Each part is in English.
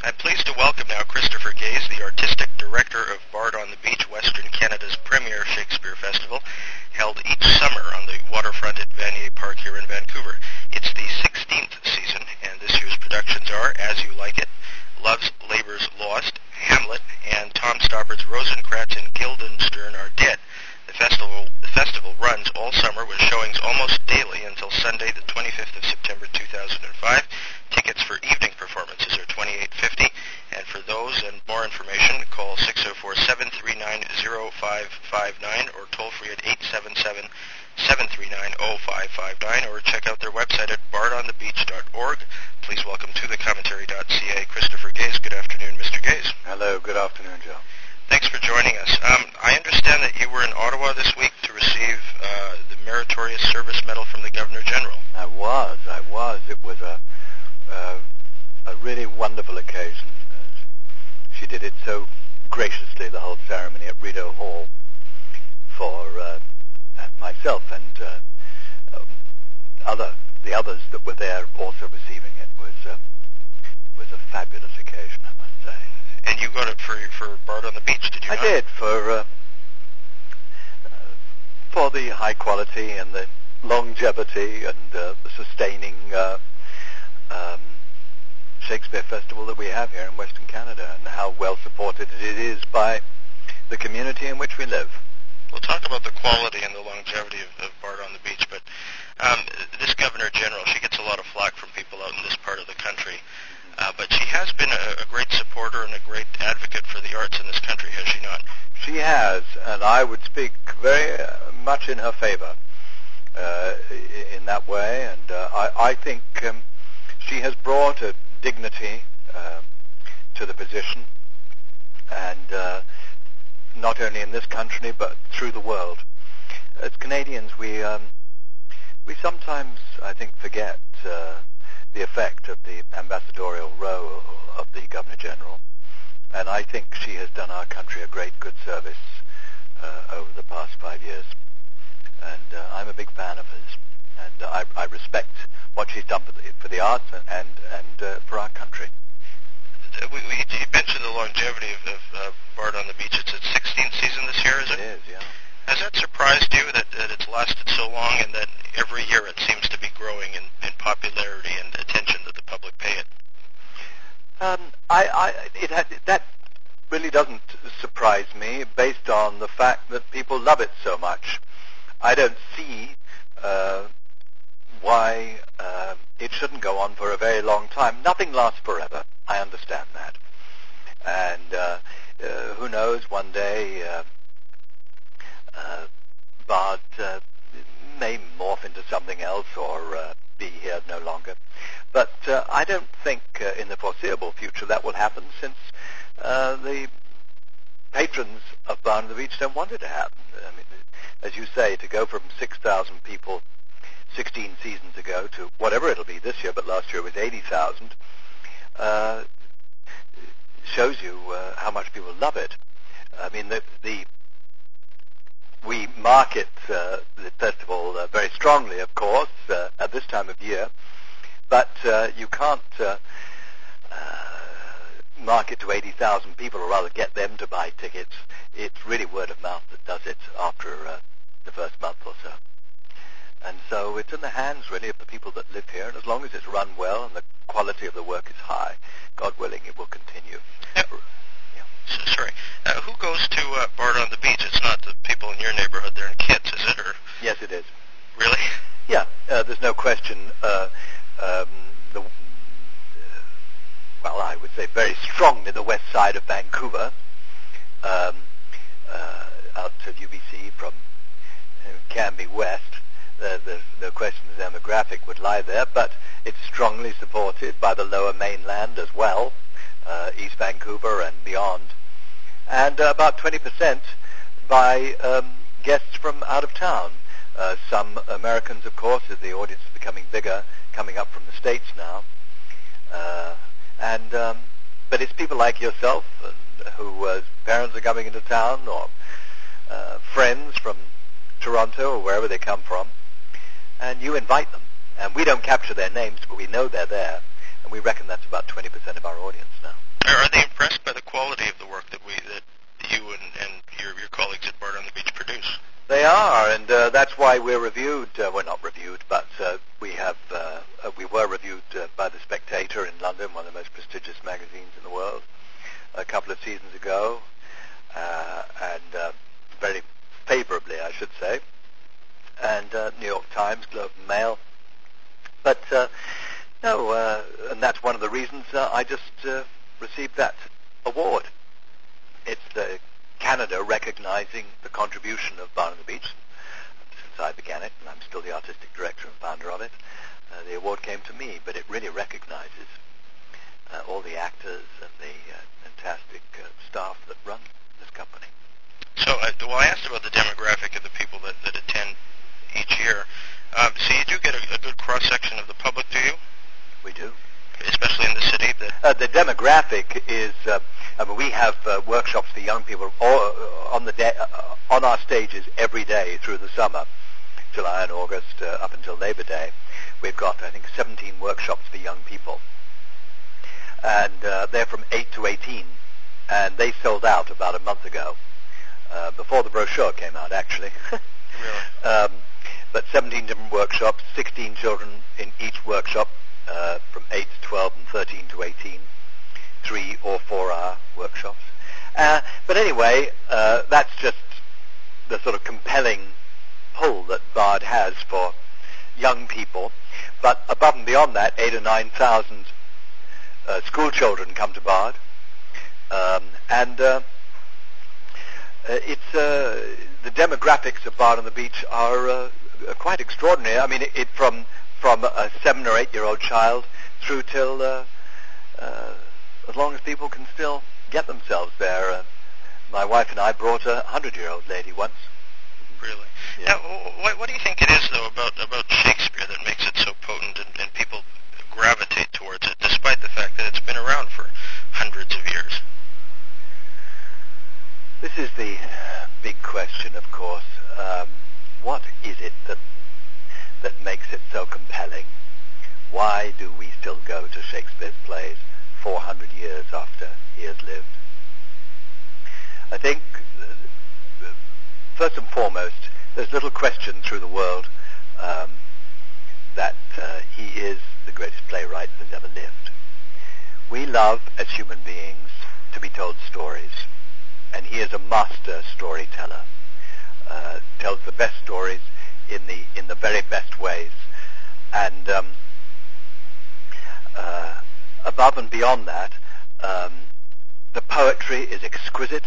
I'm pleased to welcome now Christopher Gaze, the Artistic Director of Bard on the Beach, Western Canada's premier Shakespeare festival, held each summer on the waterfront at Vanier Park here in Vancouver. It's the 16th season, and this year's productions are As You Like It, Love's Labour's Lost, Hamlet, and Tom Stoppard's Rosencrantz and Guildenstern Are Dead. The festival runs all summer with showings almost daily until Sunday, the 25th of September 2005. Tickets for evening performances are $28.50, and for those and more information, call 604-739-0559 or toll free at 877-739-0559, or check out their website at bardonthebeach.org. Please welcome to the commentary.ca Christopher Gaze. Good afternoon, Mr. Gaze. Hello, good afternoon, Joe. Thanks for joining us. I understand that you were in Ottawa this week to receive the Meritorious Service Medal from the Governor General. I was. It was a really wonderful occasion. She did it so graciously, the whole ceremony at Rideau Hall, for myself and the others that were there also receiving it. Was a fabulous occasion, I must say. And you got it for Bard on the Beach, did you not? I did, for the high quality and the longevity and the sustaining Shakespeare Festival that we have here in Western Canada, and how well supported it is by the community in which we live. We'll talk about the quality and the longevity of Bard on the Beach, but this Governor General, she gets a lot of flack from people out in this part of the country. But she has been a great supporter and a great advocate for the arts in this country, has she not? She has, and I would speak very much in her favor in that way. And I think she has brought a dignity to the position, and not only in this country but through the world. As Canadians, we sometimes, I think, forget the effect of the ambassadorial role of the Governor General, and I think she has done our country a great good service over the past 5 years, and I'm a big fan of hers, and I respect what she's done for the arts and for our country. You mentioned the longevity of Bard on the Beach. It's its 16th season this year, is it? It is, yeah. Has that surprised you that it's lasted so long, and that every year it seems to be growing in popularity and attention that the public pay it? That really doesn't surprise me, based on the fact that people love it so much. I don't see why it shouldn't go on for a very long time. Nothing lasts forever. I understand that. And who knows, one day Bard may morph into something else or be here no longer. But I don't think in the foreseeable future that will happen, since the patrons of Bard on the Beach don't want it to happen. I mean, as you say, to go from 6,000 people 16 seasons ago to whatever it'll be this year, but last year it was 80,000, shows you how much people love it. I mean, we market the festival very strongly, of course, at this time of year, but you can't market to 80,000 people, or rather get them to buy tickets. It's really word of mouth that does it after the first month or so. And so it's in the hands, really, of the people that live here, and as long as it's run well and the quality of the work is high, God willing, it will continue. Yep. Yeah. Sorry. Who goes to Bard on the Beach? It's not the people in your neighborhood there in Kits, is it? Or? Yes, it is. Really? Yeah, there's no question. Well, I would say very strongly the west side of Vancouver, out to UBC from Canby West. There's no question the demographic would lie there, but it's strongly supported by the lower mainland as well, East Vancouver and beyond, and about 20% by guests from out of town. Some Americans, of course, as the audience is becoming bigger, coming up from the States now. But it's people like yourself whose parents are coming into town, or friends from Toronto or wherever they come from, and you invite them. And we don't capture their names, but we know they're there. and we reckon that's about 20% of our audience now. Are they impressed by the quality of the work that you and your colleagues at Bard on the Beach produce? They are, and that's why we're reviewed. We're not reviewed, but we were reviewed by The Spectator in London, one of the most prestigious magazines in the world, a couple of seasons ago, and very favorably, I should say, and New York Times, Globe and Mail. But no, and that's one of the reasons I just received that award. It's Canada recognizing the contribution of Bard on the Beach since I began it, and I'm still the artistic director and founder of it. The award came to me, but it really recognizes all the actors and the fantastic staff that run this company. So, I asked about the demographic of the people that attend each year. So you do get a good cross-section of the public, do you? We do. Especially in the city? The demographic is, we have workshops for young people on our stages every day through the summer, July and August, up until Labor Day. We've got, I think, 17 workshops for young people. And they're from 8 to 18. And they sold out about a month ago, before the brochure came out, actually. Really? But 17 different workshops, 16 children in each workshop, from 8 to 12 and 13 to 18, 3 or 4 hour workshops. But anyway, that's just the sort of compelling pull that Bard has for young people. But above and beyond that, 8,000 or 9,000 school children come to Bard. It's the demographics of Bard on the Beach are quite extraordinary. I mean, from a 7 or 8 year old child through till as long as people can still get themselves there. My wife and I brought a 100-year-old lady once. Really? Yeah. Now, what do you think it is, though, about Shakespeare that makes it so potent and people gravitate towards it, despite the fact that it's been around for hundreds of years? This is the big question, of course. What is it that makes it so compelling? Why do we still go to Shakespeare's plays 400 years after he has lived? I think, first and foremost, there's little question through the world that he is the greatest playwright that's ever lived. We love, as human beings, to be told stories, and he is a master storyteller. Tells the best stories in the very best ways, and above and beyond that, the poetry is exquisite.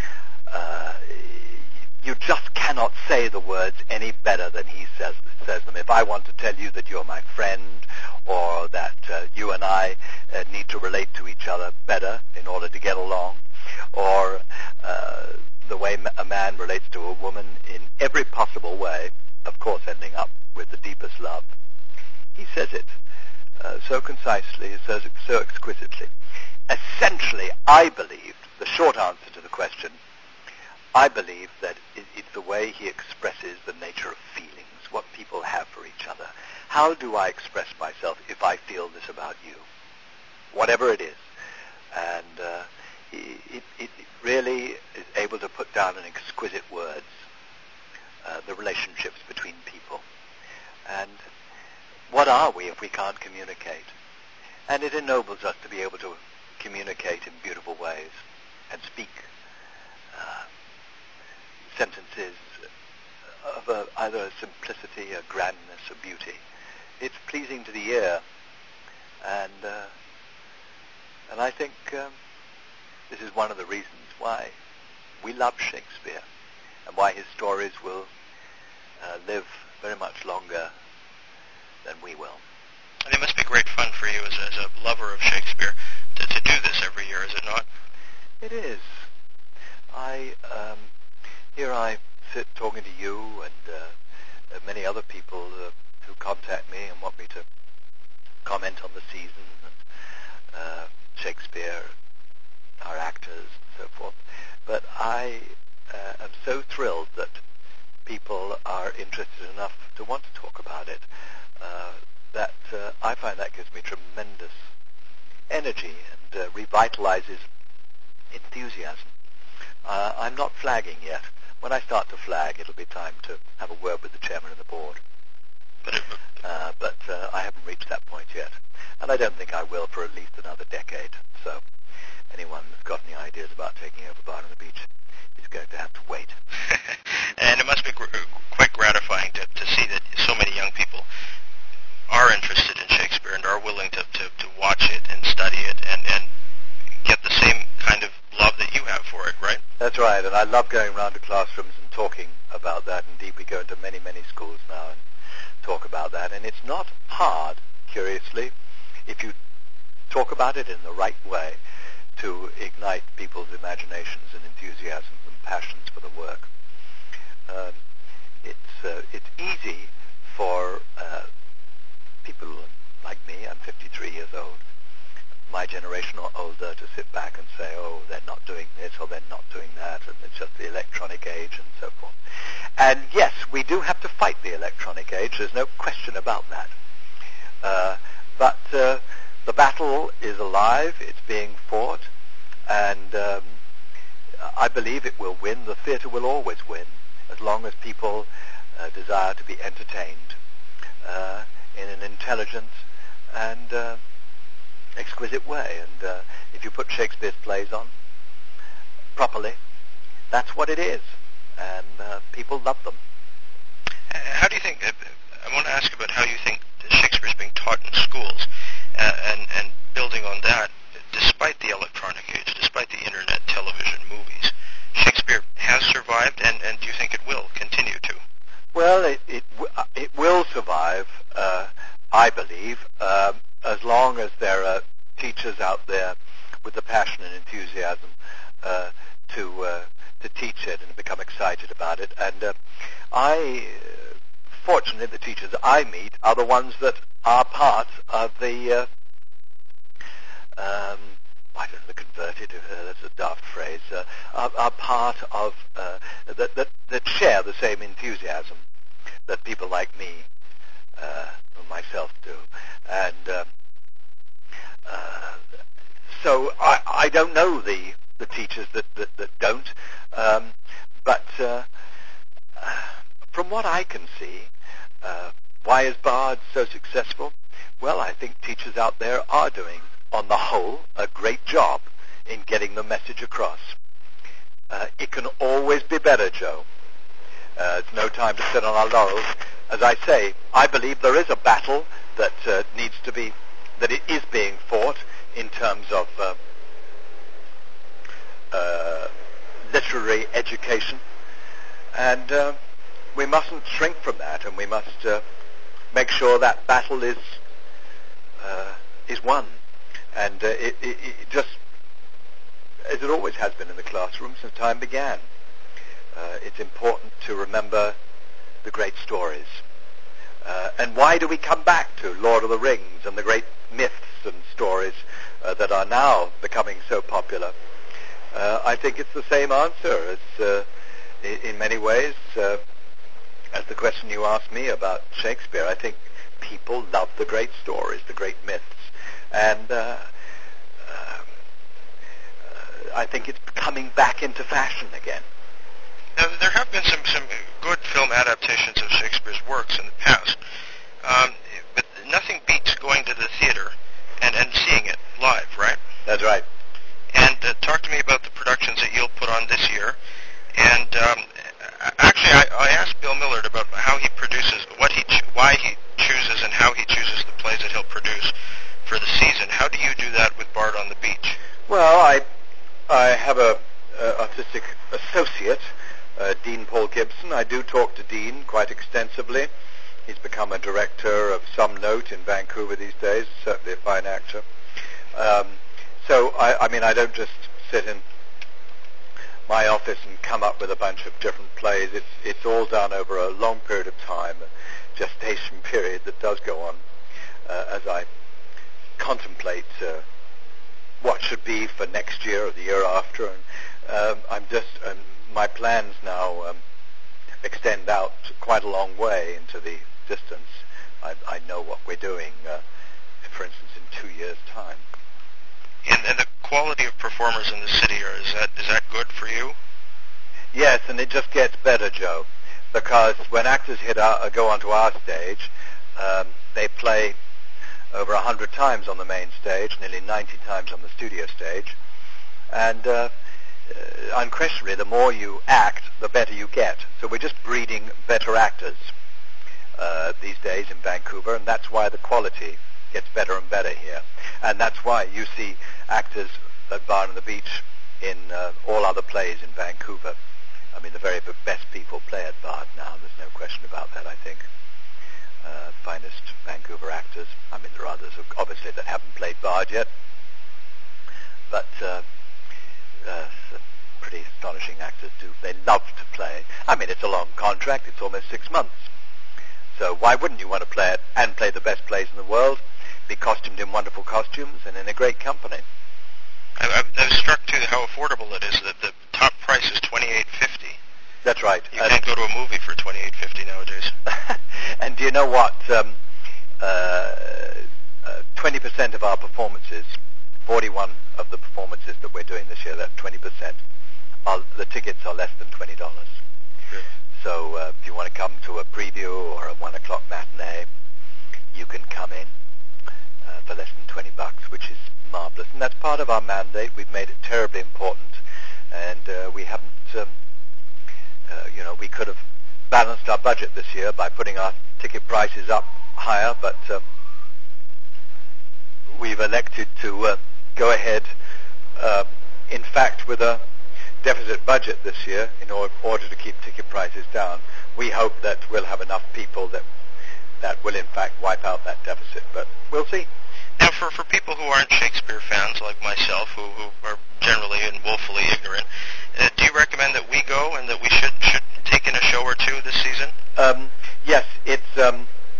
You just cannot say the words any better than he says them. If I want to tell you that you're my friend, or that you and I need to relate to each other better in order to get along, or the way a man relates to a woman in every possible way, of course ending up with the deepest love, he says it so concisely, so exquisitely. Essentially, I believe, the short answer to the question, I believe that it's the way he expresses the nature of feelings, what people have for each other. How do I express myself if I feel this about you? Whatever it is. And it really is able to put down in exquisite words the relationships between people. And what are we if we can't communicate? And it ennobles us to be able to communicate in beautiful ways and speak sentences of either a simplicity, a grandness, a beauty. It's pleasing to the ear, and I think this is one of the reasons why we love Shakespeare and why his stories will live very much longer than we will. And it must be great fun for you as a lover of Shakespeare to do this every year, is it not? It is. Here I sit talking to you and many other people who contact me and want me to comment on the season and Shakespeare, our actors, and so forth. But I am so thrilled that people are interested enough to want to talk about it, that I find that gives me tremendous energy and revitalizes enthusiasm. I'm not flagging yet. When I start to flag, it'll be time to have a word with the chairman of the board. But I haven't reached that point yet. And I don't think I will for at least another decade. So anyone that's got any ideas about taking over Bard on the Beach is going to have to wait. And it must be quite gratifying to see that so many young people are interested in Shakespeare and are willing to watch it and study it and get the same kind of love that you have for it, right? That's right, and I love going around to classrooms and talking about that. Indeed, we go into many, many schools now and talk about that. And it's not hard, curiously, if you talk about it in the right way, to ignite people's imaginations and enthusiasms and passions for the work. It's easy for people like me, I'm 53 years old, my generation or older, to sit back and say, oh, they're not doing this or they're not doing that, and it's just the electronic age and so forth. And yes, we do have to fight the electronic age. There's no question about that. But the battle is alive. It's being fought. And I believe it will win. The theatre will always win as long as people desire to be entertained in an intelligent and exquisite way. And if you put Shakespeare's plays on properly, that's what it is. And people love them. How do you think, I want to ask about how you think Shakespeare is being taught in schools, and building on that, despite the electronic age, despite the internet, television, movies, Shakespeare has survived, and do you think it will continue to? Well, it will survive, I believe, as long as there are teachers out there with the passion and enthusiasm to teach it and become excited about it. And fortunately, the teachers I meet are the ones that are part of the I don't know, the converted, that's a daft phrase, are part of, that share the same enthusiasm that people like me and myself do. And so I don't know the teachers that don't, but from what I can see, why is Bard so successful? Well, I think teachers out there are doing, on the whole, a great job in getting the message across. It can always be better, Joe. It's no time to sit on our laurels. As I say, I believe there is a battle that needs to be, that it is being fought in terms of literary education. And we mustn't shrink from that, and we must make sure that battle is won. And it just, as it always has been in the classroom since time began, it's important to remember the great stories. And why do we come back to Lord of the Rings and the great myths and stories that are now becoming so popular? I think it's the same answer as, in many ways, as the question you asked me about Shakespeare. I think people love the great stories, the great myths. And I think it's coming back into fashion again. Now, there have been some good film adaptations of Shakespeare's works in the past, but nothing beats going to the theater and seeing it live, right? That's right. And talk to me about the productions that you'll put on this year. And actually, I asked Bill Millard about how he produces, why he chooses and how he chooses the plays that he'll produce for the season. How do you do that with Bard on the Beach? Well, I have a artistic associate, Dean Paul Gibson. I do talk to Dean quite extensively. He's become a director of some note in Vancouver these days, certainly a fine actor. So, I mean, I don't just sit in my office and come up with a bunch of different plays. It's all done over a long period of time, a gestation period that does go on as I contemplate what should be for next year or the year after. And my plans now extend out quite a long way into the distance. I know what we're doing, for instance, in 2 years' time. And the quality of performers in the city, is that good for you? Yes, and it just gets better, Joe, because when actors go onto our stage, they play over 100 times on the main stage, nearly 90 times on the studio stage, and unquestionably, the more you act, the better you get. So we're just breeding better actors these days in Vancouver, and that's why the quality gets better and better here. And that's why you see actors at Bard on the Beach in all other plays in Vancouver. I mean, the very best people play at Bard now. There's no question about that, I think. Finest Vancouver actors. I mean, there are others, obviously, that haven't played Bard yet. But some pretty astonishing actors do. They love to play. I mean, it's a long contract. It's almost 6 months. So why wouldn't you want to play it and play the best plays in the world, be costumed in wonderful costumes and in a great company? I was struck, too, how affordable it is. That the top price is $28.50. That's right. You can't go to a movie for $28.50 nowadays. And do you know what? 20% of our performances, 41 of the performances that we're doing this year, that's 20%, the tickets are less than $20. Really? So if you want to come to a preview or a 1 o'clock matinee, you can come in for less than $20, which is marvelous. And that's part of our mandate. We've made it terribly important, and we haven't, we could have balanced our budget this year by putting our ticket prices up higher, but we've elected to go ahead, in fact, with a deficit budget this year in order to keep ticket prices down. We hope that we'll have enough people that will, in fact, wipe out that deficit, but we'll see. Now, for people who aren't Shakespeare fans like myself, who are generally and woefully ignorant, do you recommend that we go and that we should take in a show or two this season? Yes, it's.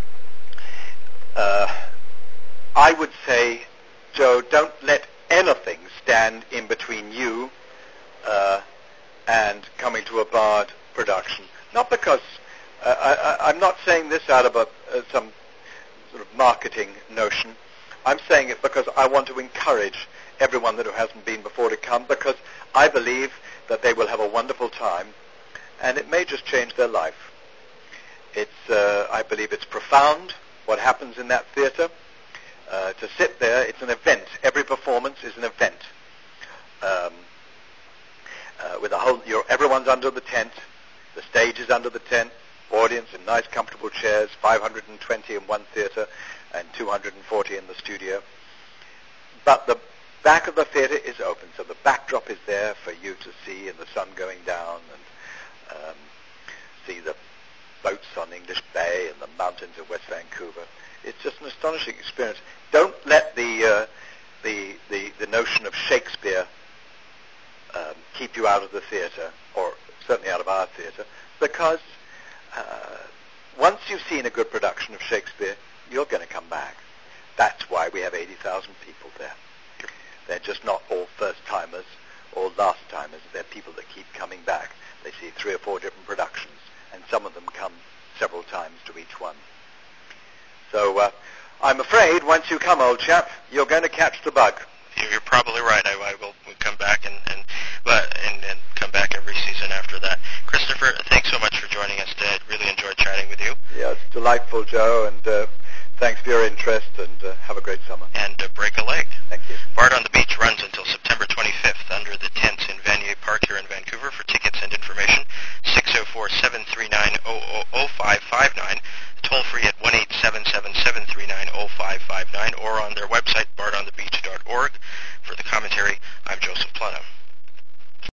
I would say, Joe, don't let anything stand in between you and coming to a Bard production. Not because I'm not saying this out of some sort of marketing notion. I'm saying it because I want to encourage everyone that hasn't been before to come, because I believe that they will have a wonderful time, and it may just change their life. I believe it's profound what happens in that theater. To sit there, it's an event. Every performance is an event. With everyone's under the tent. The stage is under the tent. Audience in nice, comfortable chairs. 520 in one theater and 240 in the studio. But the back of the theater is open, so the backdrop is there for you to see, and the sun going down, and see the boats on English Bay and the mountains of West Vancouver. It's just an astonishing experience. Don't let the notion of Shakespeare keep you out of the theater, or certainly out of our theater, because once you've seen a good production of Shakespeare, you're going to come back. That's why we have 80,000 people there. They're just not all first-timers or last-timers. They're people that keep coming back. They see 3 or 4 different productions, and some of them come several times to each one. So I'm afraid once you come, old chap, you're going to catch the bug. You're probably right. I will come back and come back every season after that. Christopher, thanks so much for joining us today. I really enjoyed chatting with you. Yeah, it's delightful, Joe, and thanks for your interest, and have a great summer. And break a leg. Thank you. Bard on the Beach runs until September 25th under the tents in Vanier Park here in Vancouver. For tickets and information, 604-739-0559, toll free at 1-877-739-0559, or on their website, bardonthebeach.org. For the commentary, I'm Joseph Plano.